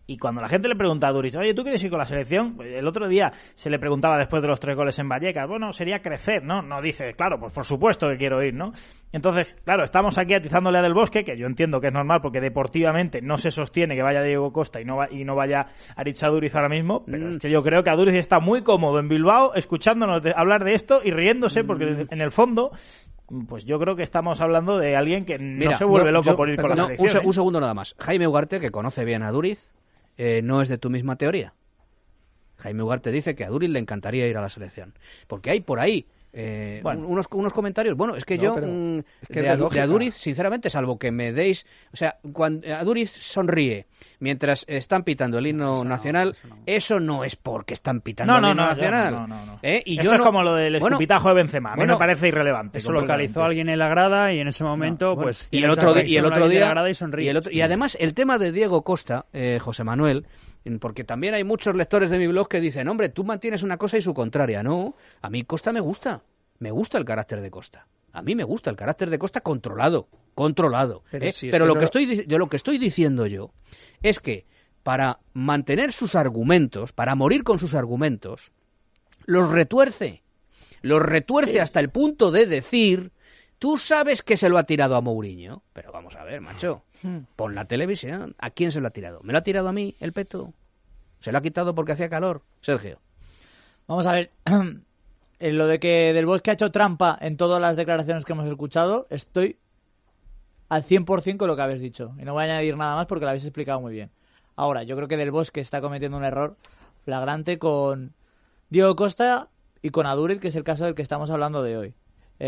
Y cuando la gente le pregunta a Duriz, oye, ¿tú quieres ir con la selección? El otro día se le preguntaba después de los 3 goles en Vallecas, bueno, sería crecer, ¿no? No dice, claro, pues por supuesto que quiero ir, ¿no? Entonces, claro, estamos aquí atizándole a Del Bosque, que yo entiendo que es normal porque deportivamente no se sostiene que vaya Diego Costa y no vaya Aritz Aduriz ahora mismo, pero es que yo creo que Aduriz está muy cómodo en Bilbao escuchándonos hablar de esto y riéndose porque en el fondo... Pues yo creo que estamos hablando de alguien que no se vuelve loco por ir con la selección. Un segundo nada más. Jaime Ugarte, que conoce bien a Duriz, no es de tu misma teoría. Jaime Ugarte dice que a Duriz le encantaría ir a la selección. Porque hay por ahí unos comentarios. Bueno, es que yo es que de Aduriz, sinceramente, salvo que me deis... O sea, cuando Aduriz sonríe mientras están pitando el himno nacional, eso no es porque están pitando el himno nacional. No. Y esto es como lo del escupitajo de Benzema. A mí me parece irrelevante. Eso localizó a alguien en la grada y en ese momento, pues... Y el otro día... Y además, el tema de Diego Costa, José Manuel... Porque también hay muchos lectores de mi blog que dicen, hombre, tú mantienes una cosa y su contraria. No, a mí Costa me gusta el carácter de Costa. A mí me gusta el carácter de Costa controlado. Pero lo que estoy diciendo yo es que para mantener sus argumentos, para morir con sus argumentos, los retuerce hasta el punto de decir... Tú sabes que se lo ha tirado a Mourinho, pero vamos a ver, macho, pon la televisión. ¿A quién se lo ha tirado? ¿Me lo ha tirado a mí, el Peto? ¿Se lo ha quitado porque hacía calor? Sergio. Vamos a ver, en lo de que Del Bosque ha hecho trampa en todas las declaraciones que hemos escuchado, estoy al 100% con lo que habéis dicho. Y no voy a añadir nada más porque lo habéis explicado muy bien. Ahora, yo creo que Del Bosque está cometiendo un error flagrante con Diego Costa y con Aduriz, que es el caso del que estamos hablando de hoy.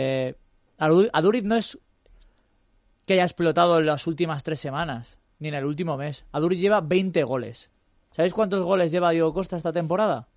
Aduriz no es que haya explotado en las últimas 3 semanas, ni en el último mes. Aduriz lleva 20 goles. ¿Sabéis cuántos goles lleva Diego Costa esta temporada?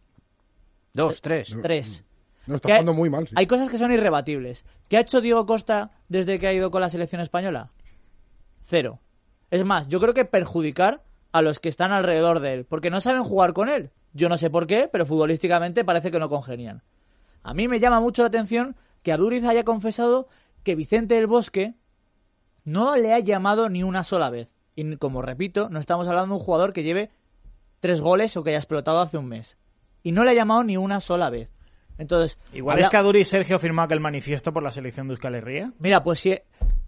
2, 3. 3. No, está jugando muy mal. Sí. Hay cosas que son irrebatibles. ¿Qué ha hecho Diego Costa desde que ha ido con la selección española? 0. Es más, yo creo que perjudicar a los que están alrededor de él, porque no saben jugar con él. Yo no sé por qué, pero futbolísticamente parece que no congenian. A mí me llama mucho la atención que Aduriz haya confesado que Vicente del Bosque no le ha llamado ni una sola vez. Y como repito, no estamos hablando de un jugador que lleve 3 goles o que haya explotado hace un mes. Y no le ha llamado ni una sola vez. Entonces, igual es que Aduriz Sergio firmó aquel manifiesto por la selección de Euskal Herria. Mira, pues si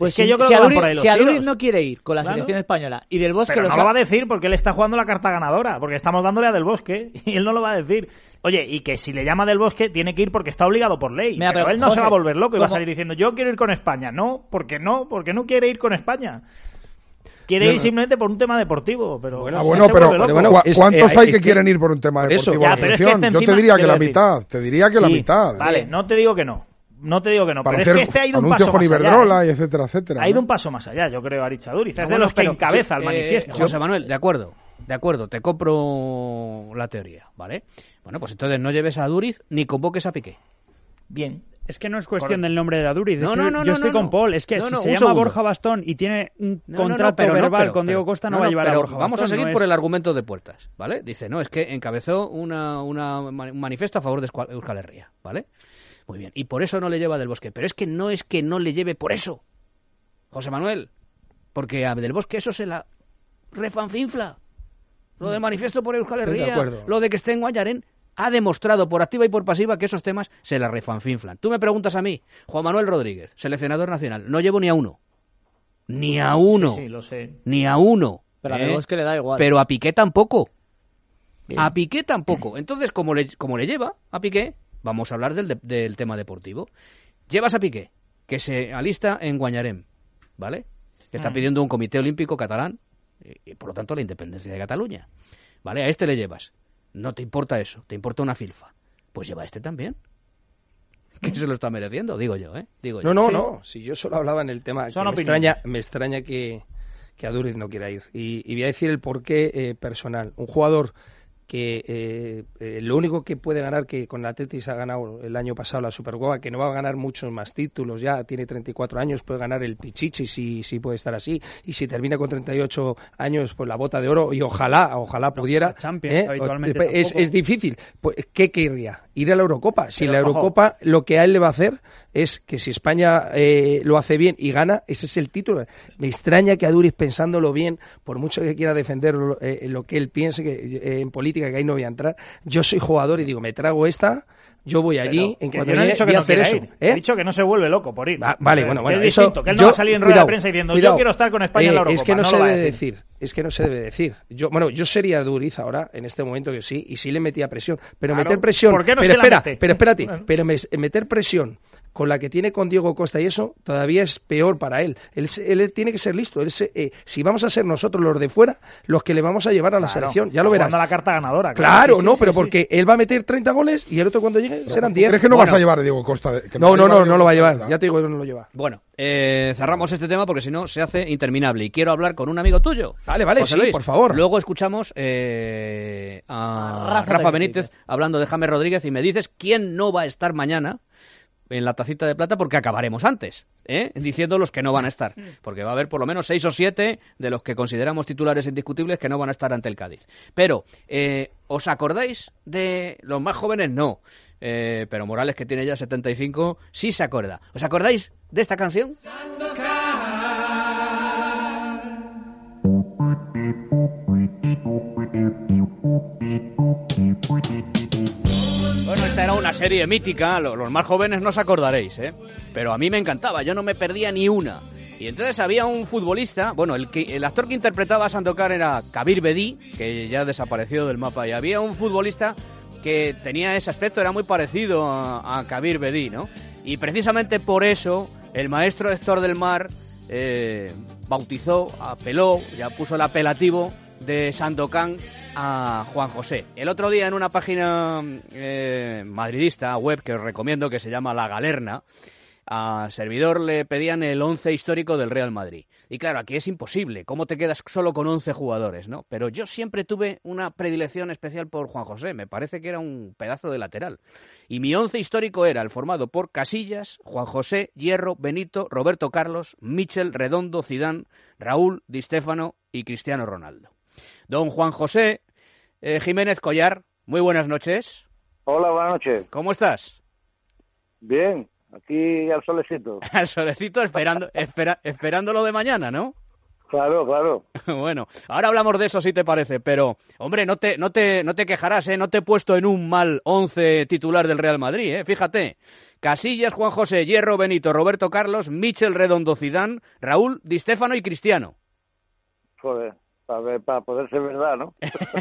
Aduriz no quiere ir con la selección española y Del Bosque pero no lo va a decir porque él está jugando la carta ganadora, porque estamos dándole a Del Bosque y él no lo va a decir. Oye, y que si le llama Del Bosque tiene que ir porque está obligado por ley. Mira, pero él no se va a volver loco y va a salir diciendo yo quiero ir con España. No, porque no quiere ir con España. Quiere ir simplemente por un tema deportivo, pero... ¿cuántos hay que quieren ir por un tema deportivo a la selección? Yo te diría que la mitad. La mitad. Vale, no te digo que no. Pero es que este ha ido un paso más allá. Y etcétera. Ha ido un paso más allá, yo creo, Aritz Aduriz. Es de los que encabeza el manifiesto. José Manuel, de acuerdo, te compro la teoría, ¿vale? Bueno, pues entonces no lleves a Aduriz ni convoques a Piqué. Bien. Es que no es cuestión del nombre de Aduriz. Yo estoy con Paul. Es que si se llama Borja Bastón y tiene un contrato verbal con Diego Costa, no va a llevar a Borja Bastón. Vamos a seguir por el argumento de Puertas, ¿vale? Dice, no, es que encabezó un manifiesto a favor de Euskal Herria, ¿vale? Muy bien. Y por eso no le lleva Del Bosque. Pero es que no le lleve por eso, José Manuel. Porque a Del Bosque eso se la refanfinfla. Lo del manifiesto por Euskal Herria, lo de que esté en Guayarén. Ha demostrado por activa y por pasiva que esos temas se la refanfinflan. Tú me preguntas a mí, Juan Manuel Rodríguez, seleccionador nacional, no llevo ni a uno. Ni a uno. Sí, lo sé. Ni a uno. Pero a Del Bosque le da igual. Pero a Piqué tampoco. Bien. A Piqué tampoco. Entonces, como le lleva a Piqué, vamos a hablar del tema deportivo. Llevas a Piqué, que se alista en Guanyarem, ¿vale? Que está pidiendo un comité olímpico catalán y por lo tanto la independencia de Cataluña. ¿Vale? A este le llevas. No te importa eso, te importa una filfa. Pues lleva a este también. Que se lo está mereciendo, digo yo, ¿eh? No. Si yo solo hablaba en el tema, que me extraña que Aduriz no quiera ir. Y voy a decir el porqué personal. Un jugador que lo único que puede ganar, que con el Athletic ha ganado el año pasado la Supercopa, que no va a ganar muchos más títulos, ya tiene 34 años, puede ganar el Pichichi si puede estar así, y si termina con 38 años pues la bota de oro, y ojalá pudiera, habitualmente es difícil. Pues, ¿qué querría? ir a la Eurocopa. Si Pero, la ojo. Eurocopa lo que a él le va a hacer es que si España lo hace bien y gana, ese es el título. Me extraña que Aduriz, pensándolo bien, por mucho que quiera defender lo que él piense, que en política, que ahí no voy a entrar, yo soy jugador y digo, me trago esta, yo voy allí, en cuanto yo no he llegue, dicho voy que a no hacer quiera eso. ir. He dicho que no se vuelve loco por ir. Vale, bueno, Que es eso, distinto, que él no va a salir en rueda de prensa diciendo yo quiero estar con España en la Eurocopa. Es que no, lo se va a debe decir. decir. Es que no se debe decir. Yo sería Duriz ahora, en este momento que sí, y sí le metía presión. Pero Claro, meter presión. ¿por qué no pero se la espera, mete? pero espérate. Bueno. Pero meter presión con la que tiene con Diego Costa y eso, todavía es peor para él. Él tiene que ser listo. Si vamos a ser nosotros los de fuera, los que le vamos a llevar a la selección, ya lo verás. Jugando la carta ganadora. Claro, Sí, sí, no, sí, pero sí. porque él va a meter 30 goles y el otro cuando llegue serán 10. ¿Crees que no Bueno, vas a llevar a Diego Costa? Que No vas a llevar a Diego lo va a Costa, llevar. ¿verdad? Ya te digo que no lo lleva. Bueno, cerramos este tema porque si no se hace interminable. Y quiero hablar con un amigo tuyo. Vale, José sí, Luis. por favor. Luego escuchamos a Rafa Benítez hablando de James Rodríguez y me dices quién no va a estar mañana en la tacita de plata porque acabaremos antes, diciendo los que no van a estar. Porque va a haber por lo menos 6 o 7 de los que consideramos titulares indiscutibles que no van a estar ante el Cádiz. Pero, ¿os acordáis de los más jóvenes? No. Pero Morales, que tiene ya 75, sí se acuerda. ¿Os acordáis de esta canción? Bueno, esta era una serie mítica, los más jóvenes no os acordaréis, pero a mí me encantaba, yo no me perdía ni una. Y entonces había un futbolista, bueno, el actor que interpretaba a Sandokan era Kabir Bedi, que ya desapareció del mapa, y había un futbolista que tenía ese aspecto, era muy parecido a Kabir Bedi, ¿no? Y precisamente por eso el maestro Héctor del Mar bautizó, apeló, ya puso el apelativo de Sandokan a Juan José. El otro día en una página madridista, web, que os recomiendo, que se llama La Galerna, a servidor le pedían el 11 histórico del Real Madrid. Y claro, aquí es imposible. ¿Cómo te quedas solo con 11 jugadores, no? Pero yo siempre tuve una predilección especial por Juan José. Me parece que era un pedazo de lateral. Y mi 11 histórico era el formado por Casillas, Juan José, Hierro, Benito, Roberto Carlos, Michel, Redondo, Zidane, Raúl, Di Stéfano y Cristiano Ronaldo. Don Juan José Jiménez Collar, muy buenas noches. Hola, buenas noches. ¿Cómo estás? Bien, aquí al solecito. Al solecito esperando lo de mañana, ¿no? Claro, claro. Bueno, ahora hablamos de eso si te parece, pero hombre, no te quejarás, no te he puesto en un mal 11 titular del Real Madrid, fíjate. Casillas, Juan José, Hierro, Benito, Roberto Carlos, Michel, Redondo, Zidane, Raúl, Di Stéfano y Cristiano. Joder, para poder ser verdad, ¿no?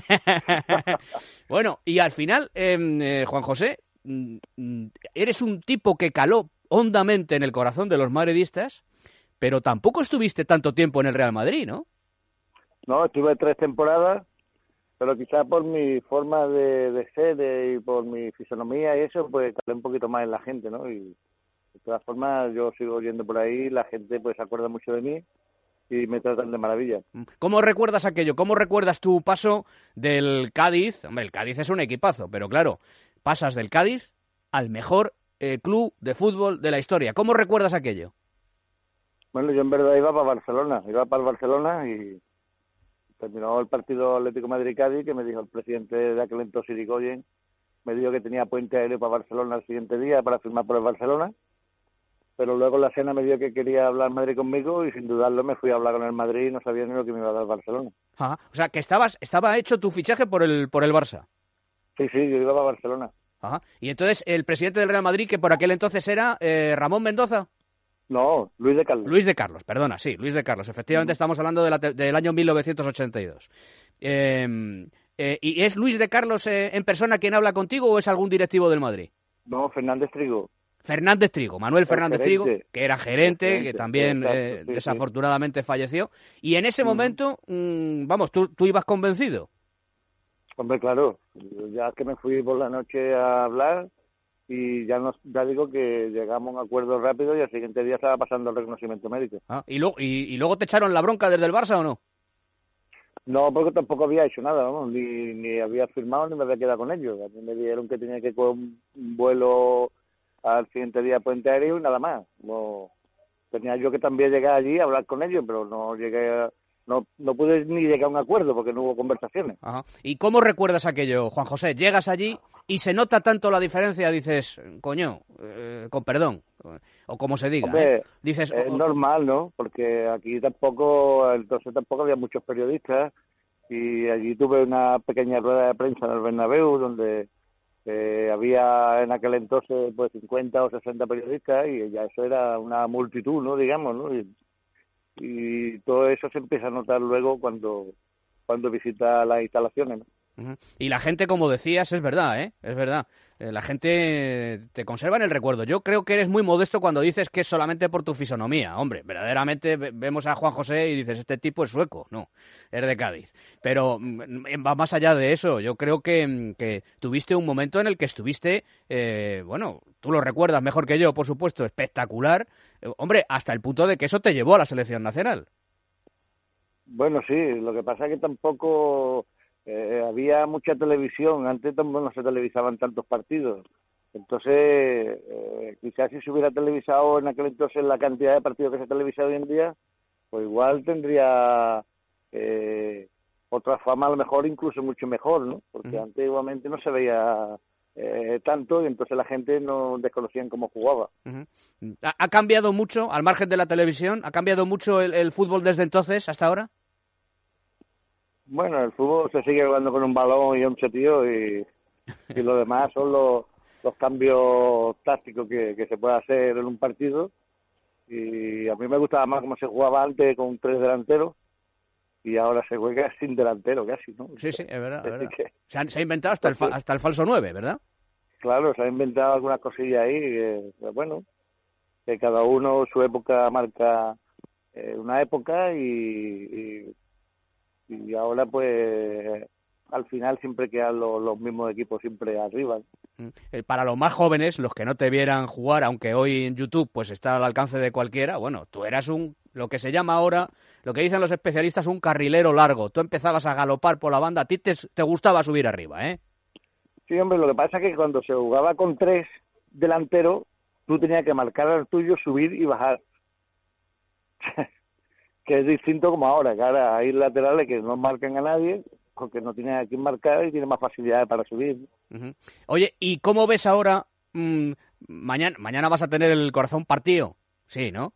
Bueno, y al final, Juan José, eres un tipo que caló hondamente en el corazón de los madridistas, pero tampoco estuviste tanto tiempo en el Real Madrid, ¿no? No, estuve 3 temporadas, pero quizás por mi forma de ser y por mi fisonomía y eso, pues calé un poquito más en la gente, ¿no? Y de todas formas, yo sigo yendo por ahí, la gente pues se acuerda mucho de mí y me tratan de maravilla. ¿Cómo recuerdas aquello? ¿Cómo recuerdas tu paso del Cádiz? Hombre, el Cádiz es un equipazo, pero claro, pasas del Cádiz al mejor club de fútbol de la historia. ¿Cómo recuerdas aquello? Bueno, yo en verdad iba para el Barcelona y terminó el partido Atlético Madrid-Cádiz, que me dijo el presidente de aquel entonces, Irigoyen, me dijo que tenía puente aéreo para Barcelona el siguiente día para firmar por el Barcelona, pero luego en la cena me dijo que quería hablar Madrid conmigo y sin dudarlo me fui a hablar con el Madrid y no sabía ni lo que me iba a dar Barcelona. Ajá. O sea, que estaba hecho tu fichaje por el Barça. Sí, yo iba para Barcelona. Ajá. Y entonces el presidente del Real Madrid, que por aquel entonces era Ramón Mendoza. No, Luis de Carlos. Luis de Carlos, perdona, sí, Luis de Carlos. Efectivamente estamos hablando del año 1982. ¿Y es Luis de Carlos en persona quien habla contigo o es algún directivo del Madrid? No, Fernández Trigo. Fernández Trigo, Manuel Fernández Trigo, que era gerente, que también exacto, sí, desafortunadamente falleció. Y en ese momento, vamos, ¿tú ibas convencido? Hombre, claro, ya que me fui por la noche a hablar y ya digo que llegamos a un acuerdo rápido y al siguiente día estaba pasando el reconocimiento médico. ¿Y luego te echaron la bronca desde el Barça o no? No, porque tampoco había hecho nada, vamos, ni había firmado ni me había quedado con ellos. A mí me dijeron que tenía que coger un vuelo al siguiente día a Puente Aéreo y nada más. No, tenía yo que también llegar allí a hablar con ellos, pero no llegué no pude ni llegar a un acuerdo porque no hubo conversaciones. Ajá. ¿Y cómo recuerdas aquello, Juan José? Llegas allí y se nota tanto la diferencia, dices, coño, con perdón, o como se diga. Hombre, dices, es normal, ¿no? Porque aquí tampoco había muchos periodistas y allí tuve una pequeña rueda de prensa en el Bernabéu donde había en aquel entonces pues 50 o 60 periodistas y ya eso era una multitud, ¿no? Digamos, ¿no? Y todo eso se empieza a notar luego cuando visita las instalaciones, ¿no? Y la gente, como decías, es verdad, es verdad. La gente te conserva en el recuerdo. Yo creo que eres muy modesto cuando dices que es solamente por tu fisonomía. Hombre, verdaderamente vemos a Juan José y dices, este tipo es sueco. No, es de Cádiz. Pero va más allá de eso. Yo creo que tuviste un momento en el que estuviste, bueno, tú lo recuerdas mejor que yo, por supuesto, espectacular. Hombre, hasta el punto de que eso te llevó a la selección nacional. Bueno, sí, lo que pasa es que tampoco... había mucha televisión, antes tampoco no se televisaban tantos partidos, entonces quizás si se hubiera televisado en aquel entonces la cantidad de partidos que se televisa hoy en día, pues igual tendría otra fama, a lo mejor incluso mucho mejor, ¿no? Porque antiguamente no se veía tanto y entonces la gente no desconocían cómo jugaba. ¿Ha cambiado mucho, al margen de la televisión, ha cambiado mucho el fútbol desde entonces hasta ahora? Bueno, el fútbol se sigue jugando con un balón y 11 tíos y lo demás son los cambios tácticos que se puede hacer en un partido. Y a mí me gustaba más cómo se jugaba antes con 3 delanteros y ahora se juega sin delantero casi, ¿no? Sí, es verdad. Es verdad. Se ha inventado hasta el falso 9, ¿verdad? Claro, se ha inventado algunas cosillas ahí, bueno, que cada uno su época marca una época y ahora pues al final siempre quedan los mismos equipos siempre arriba. Para los más jóvenes, los que no te vieran jugar, aunque hoy en YouTube pues está al alcance de cualquiera, bueno, tú eras lo que se llama ahora, lo que dicen los especialistas, un carrilero largo. Tú empezabas a galopar por la banda, a ti te gustaba subir arriba, ¿eh? Sí, hombre, lo que pasa es que cuando se jugaba con 3 delanteros, tú tenías que marcar al tuyo, subir y bajar. Que es distinto como ahora, que ahora hay laterales que no marcan a nadie porque no tienen a quién marcar y tienen más facilidades para subir. Oye, ¿y cómo ves ahora? Mañana vas a tener el corazón partido, sí, ¿no?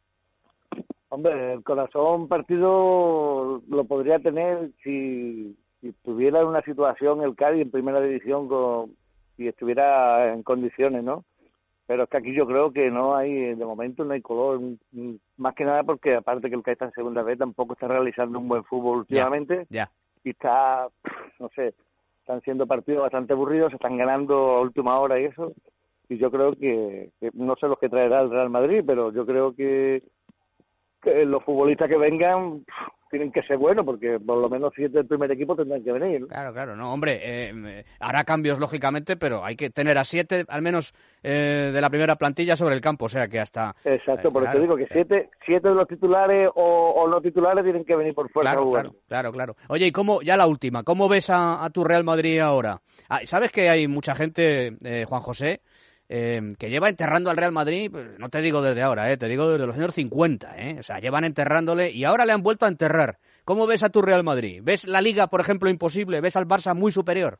Hombre, el corazón partido lo podría tener si tuviera una situación el Cádiz en primera división y estuviera en condiciones, ¿no? Pero es que aquí yo creo que no hay, de momento no hay color, más que nada porque aparte que el Cádiz está en segunda vez, tampoco está realizando un buen fútbol últimamente. Ya. Y está, no sé, están siendo partidos bastante aburridos, se están ganando a última hora y eso. Y yo creo que no sé los que traerá el Real Madrid, pero yo creo que los futbolistas que vengan tienen que ser buenos, porque por lo menos 7 del primer equipo tendrán que venir, ¿no? Claro, no, hombre, hará cambios lógicamente, pero hay que tener a 7 al menos de la primera plantilla sobre el campo, o sea que hasta... Exacto, por eso digo que 7 de los titulares o no titulares tienen que venir por fuerza. Claro. Oye, y ya la última, ¿cómo ves a tu Real Madrid ahora? ¿Sabes que hay mucha gente, Juan José, que lleva enterrando al Real Madrid, pues, no te digo desde ahora, te digo desde los años 50, o sea, llevan enterrándole y ahora le han vuelto a enterrar? ¿Cómo ves a tu Real Madrid? ¿Ves la Liga, por ejemplo, imposible? ¿Ves al Barça muy superior?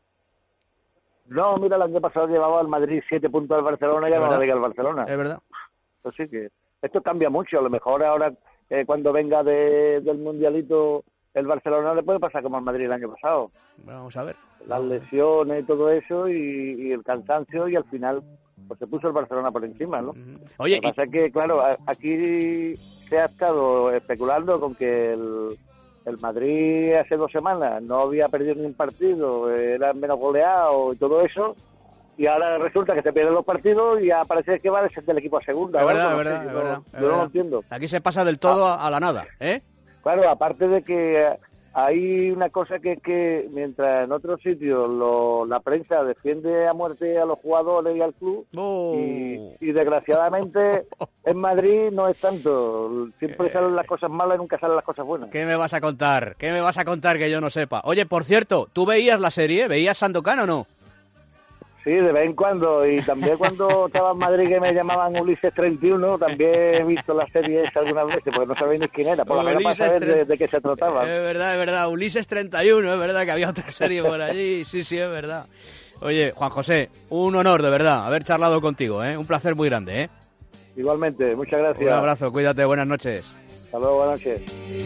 No, mira, el año pasado llevaba al Madrid 7 puntos al Barcelona y llevaba la Liga al Barcelona. Es verdad. Pues sí que esto cambia mucho, a lo mejor ahora cuando venga del Mundialito el Barcelona le puede pasar como al Madrid el año pasado. Vamos a ver. Las lesiones y todo eso y el cansancio y al final pues se puso el Barcelona por encima, ¿no? Oye, lo que pasa es que, claro, aquí se ha estado especulando con que el Madrid hace 2 semanas no había perdido ni un partido, era menos goleado y todo eso, y ahora resulta que se pierden los partidos y parece que va a descender el equipo a segunda. Es verdad. Yo no lo entiendo. Aquí se pasa del todo a la nada, ¿eh? Claro, aparte de que hay una cosa que es que mientras en otros sitios la prensa defiende a muerte a los jugadores y al club, y desgraciadamente en Madrid no es tanto. Siempre salen las cosas malas y nunca salen las cosas buenas. ¿Qué me vas a contar? ¿Qué me vas a contar que yo no sepa? Oye, por cierto, ¿tú veías la serie? ¿Veías Sandokan o no? Sí, de vez en cuando. Y también cuando estaba en Madrid que me llamaban Ulises 31, también he visto la serie esa algunas veces, porque no sabéis ni quién era, por lo menos para saber de qué se trataba. Es verdad. Ulises 31, es verdad que había otra serie por allí. Sí, es verdad. Oye, Juan José, un honor, de verdad, haber charlado contigo, ¿eh? Un placer muy grande, ¿eh? Igualmente, muchas gracias. Un abrazo, cuídate, buenas noches. Hasta luego, buenas noches.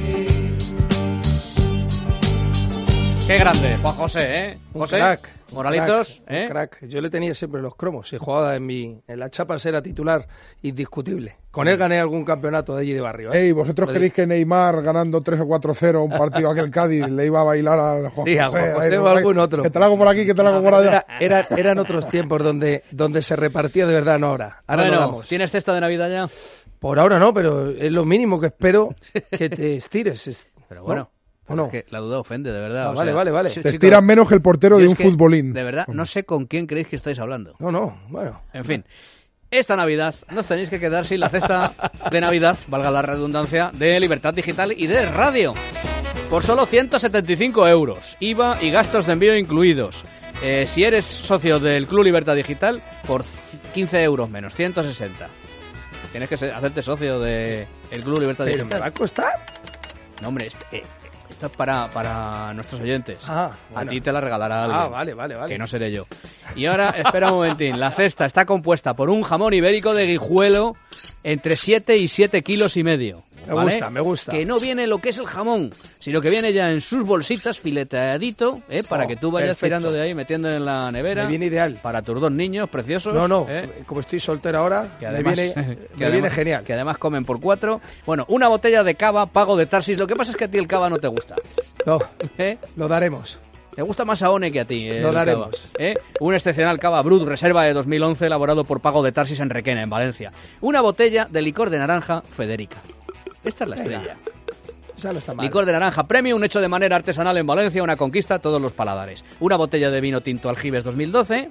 Qué grande, Juan José, ¿eh? José, crack. Moralitos, un crack. Yo le tenía siempre los cromos y jugaba en la Chapas, era titular indiscutible. Con él gané algún campeonato de allí de barrio. Ey, ¿vosotros creéis que Neymar ganando 3 o 4-0 un partido aquel Cádiz le iba a bailar al Juan sí, José? Juan José o algún otro. Que te la hago por aquí, que te la hago por allá. Eran otros tiempos donde se repartía de verdad, no ahora. Ahora bueno, no damos. ¿Tienes cesta de Navidad ya? Por ahora no, pero es lo mínimo que espero que te estires. Pero bueno. ¿O no? Es que la duda ofende, de verdad. Vale. Te estiran menos que el portero de un futbolín. De verdad, no sé con quién creéis que estáis hablando. Bueno. En fin, esta Navidad no os tenéis que quedar sin la cesta de Navidad, valga la redundancia, de Libertad Digital y de Radio. Por solo 175 euros, IVA y gastos de envío incluidos. Si eres socio del Club Libertad Digital, por 15 euros menos, 160. Tienes que hacerte socio del Club Libertad Digital. ¿Pero me va a costar? No, hombre, esto es para nuestros oyentes. Bueno. A ti te la regalará alguien. Vale. Que no seré yo. Y ahora, espera un momentín. La cesta está compuesta por un jamón ibérico de Guijuelo entre 7 y 7 kilos y medio. Me gusta. Que no viene lo que es el jamón, sino que viene ya en sus bolsitas, fileteadito, para que tú vayas tirando de ahí, metiendo en la nevera. Me viene ideal. Para tus dos niños preciosos. No. Como estoy soltero ahora, que además, me viene genial. Que además comen por 4. Bueno, una botella de cava, Pago de Tarsis. Lo que pasa es que a ti el cava no te gusta. No, lo daremos. Me gusta más a One que a ti. Lo daremos. Cava, Un excepcional cava Brut, reserva de 2011, elaborado por Pago de Tarsis en Requena, en Valencia. Una botella de licor de naranja Federica. Esta es la estrella. Esa no está mal. Licor de naranja premium, hecho de manera artesanal en Valencia, una conquista a todos los paladares. Una botella de vino tinto Aljibes 2012.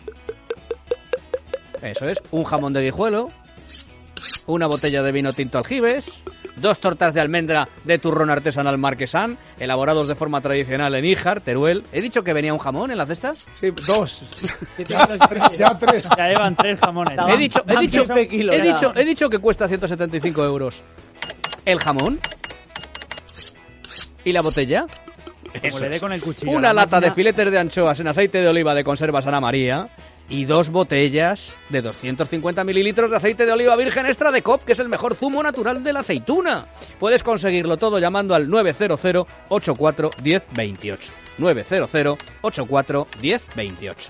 Eso es. Un jamón de Guijuelo. Una botella de vino tinto Aljibes. 2 tortas de almendra de turrón artesanal Marquesán, elaborados de forma tradicional en Híjar, Teruel. ¿He dicho que venía un jamón en la cesta? Sí, 2. Ya 3. Ya llevan 3 jamones. He dicho que cuesta 175 euros. ¿El jamón? ¿Y la botella? Como le dé con el cuchillo. Una lata de filetes de anchoas en aceite de oliva de conservas Ana María. Y 2 botellas de 250 mililitros de aceite de oliva virgen extra de COP, que es el mejor zumo natural de la aceituna. Puedes conseguirlo todo llamando al 900 84 10 28. 900 84 10 28.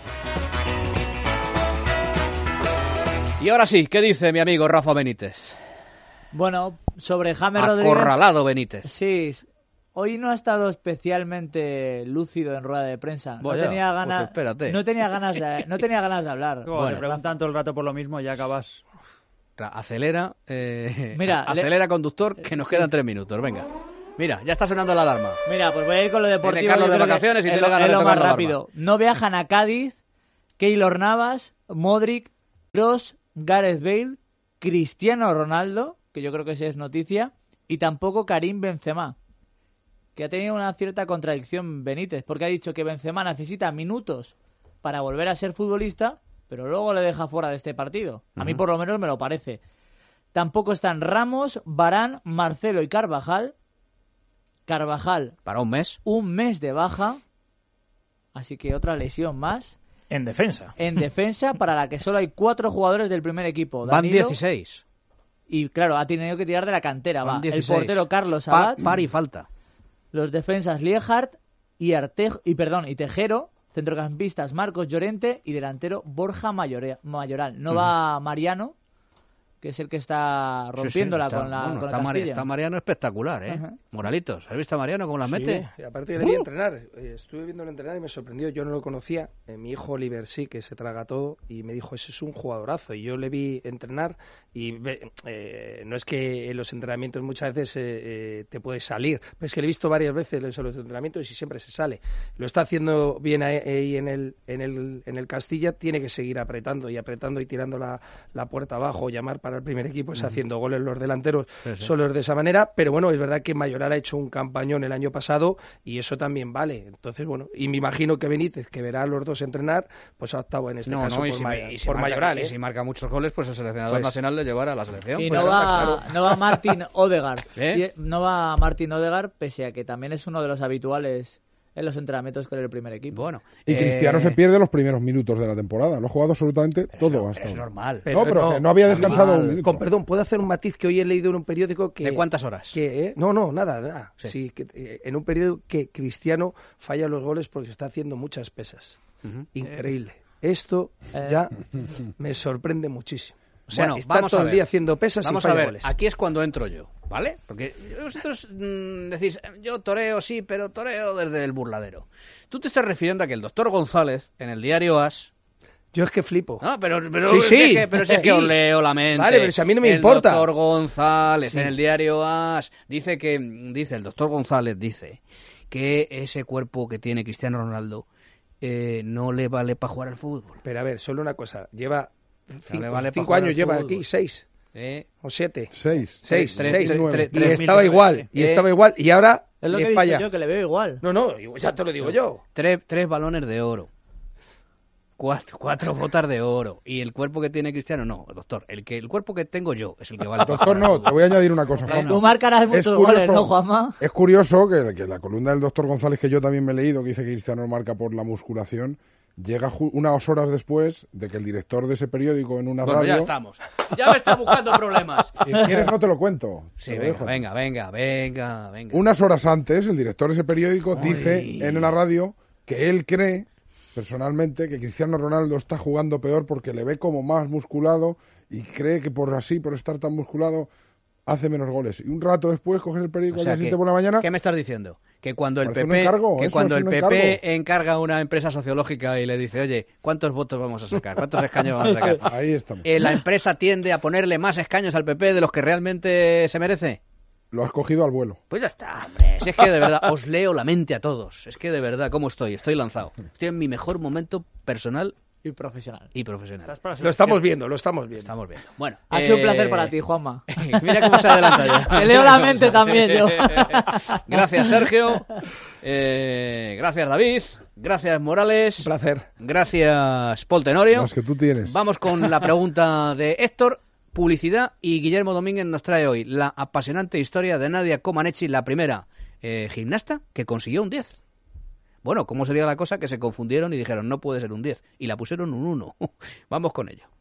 Y ahora sí, ¿qué dice mi amigo Rafa Benítez? Bueno, sobre James Rodríguez... Acorralado Benítez. Sí, hoy no ha estado especialmente lúcido en rueda de prensa. Vaya, no tenía ganas. pues espérate. No tenía ganas de hablar. Bueno, te preguntan todo el rato por lo mismo, ya acabas. Acelera, Mira, acelera conductor, que nos quedan 3 minutos. Venga. Mira, ya está sonando la alarma. Mira, pues voy a ir con lo deportivo. Tiene Carlos de vacaciones y tiene ganas de lo tocar más la rápido. alarma. No viajan a Cádiz Keylor Navas, Modric, Kroos, Gareth Bale, Cristiano Ronaldo, que yo creo que esa es noticia, y tampoco Karim Benzema, que ha tenido una cierta contradicción Benítez, porque ha dicho que Benzema necesita minutos para volver a ser futbolista, pero luego le deja fuera de este partido. A mí por lo menos me lo parece. Tampoco están Ramos, Varane, Marcelo y Carvajal. Carvajal. ¿Para un mes? Un mes de baja. Así que otra lesión más. En defensa. En defensa, para la que solo hay 4 jugadores del primer equipo. Van Danilo, 16. Y claro, ha tenido que tirar de la cantera. Van Va 16. El portero Carlos Abad. Par y falta. Los defensas Liehart y Tejero. Centrocampistas Marcos Llorente y delantero Borja Mayoral. No va Mariano, que es el que está rompiéndola con el Castilla. Está Mariano espectacular, ¿eh? Ajá. Moralitos, ¿has visto a Mariano cómo las mete? Y aparte le vi entrenar. Estuve viéndolo entrenar y me sorprendió. Yo no lo conocía. Mi hijo Oliver sí, que se traga todo, y me dijo, ese es un jugadorazo. Y yo le vi entrenar y no es que en los entrenamientos muchas veces te puedes salir, pero es que le he visto varias veces en los entrenamientos y siempre se sale. Lo está haciendo bien ahí en el Castilla, tiene que seguir apretando y tirando la puerta abajo, llamar para el primer equipo es haciendo goles. Los delanteros son de esa manera, pero bueno, es verdad que Mayoral ha hecho un campañón el año pasado y eso también vale. Entonces, bueno, y me imagino que Benítez, que verá a los dos entrenar, pues ha optado en este caso por Mayoral. Y si marca muchos goles, pues el seleccionador nacional le llevará a la selección. Y pues no va Martin Odegaard. ¿Eh? No va Martin Odegaard, pese a que también es uno de los habituales en los entrenamientos con el primer equipo. Bueno, y Cristiano se pierde los primeros minutos de la temporada. Lo ha jugado absolutamente todo hasta es ahora. normal. Pero que no había descansado un minuto. Con perdón, ¿puedo hacer un matiz que hoy he leído en un periódico que... ¿De cuántas horas? Nada. Sí, que, en un periódico que Cristiano falla los goles porque se está haciendo muchas pesas. Increíble. Esto ya me sorprende muchísimo. O sea, bueno, está todo el día haciendo pesas y falla goles. Aquí es cuando entro yo, ¿vale? Porque vosotros decís, yo toreo sí, pero toreo desde el burladero. Tú te estás refiriendo a que el doctor González, en el diario AS... Yo es que flipo. No, pero sí. Pero si es que os leo la mente. Vale, pero si a mí no me importa. El doctor González, en el diario AS, el doctor González dice que ese cuerpo que tiene Cristiano Ronaldo no le vale para jugar al fútbol. Pero a ver, solo una cosa, lleva... Vale 5 años lleva aquí, 6 o 7. 6. Y estaba igual, y ahora es lo que falla. digo yo, que le veo igual. No, ya te lo digo yo. 3 balones de oro. 4 botas de oro. Y el cuerpo que tiene Cristiano, no, doctor. El cuerpo que tengo yo es el que vale. Doctor, no, te voy a añadir una cosa, Juanma. Tú marcarás muchos goles, ¿no, Juanma? Es curioso que la columna del doctor González, que yo también me he leído, que dice que Cristiano marca por la musculación, llega unas horas después de que el director de ese periódico en una radio... ya estamos. Ya me está buscando problemas. Si quieres no te lo cuento. Sí, venga. Unas horas antes, el director de ese periódico dice en la radio que él cree, personalmente, que Cristiano Ronaldo está jugando peor porque le ve como más musculado y cree que por estar tan musculado, hace menos goles. Y un rato después coges el periódico al día siguiente por la mañana... ¿Qué me estás diciendo? Que cuando el PP, encarga a una empresa sociológica y le dice, oye, ¿cuántos votos vamos a sacar? ¿Cuántos escaños vamos a sacar? Ahí estamos. La empresa tiende a ponerle más escaños al PP de los que realmente se merece. Lo has cogido al vuelo. Pues ya está, hombre. Si es que de verdad os leo la mente a todos. Es que de verdad, ¿cómo estoy? Estoy lanzado. Estoy en mi mejor momento personal y profesional. Lo estamos viendo. Bueno, ha sido un placer para ti, Juanma. Mira cómo se adelanta ya. Me leo la mente también yo. Gracias, Sergio. Gracias, David. Gracias, Morales. Un placer. Gracias, Paul Tenorio. Las que tú tienes. Vamos con la pregunta de Héctor. Publicidad, y Guillermo Domínguez nos trae hoy la apasionante historia de Nadia Comaneci, la primera gimnasta que consiguió un 10. Bueno, ¿cómo sería la cosa que se confundieron y dijeron no puede ser un 10? Y la pusieron un 1. Vamos con ello.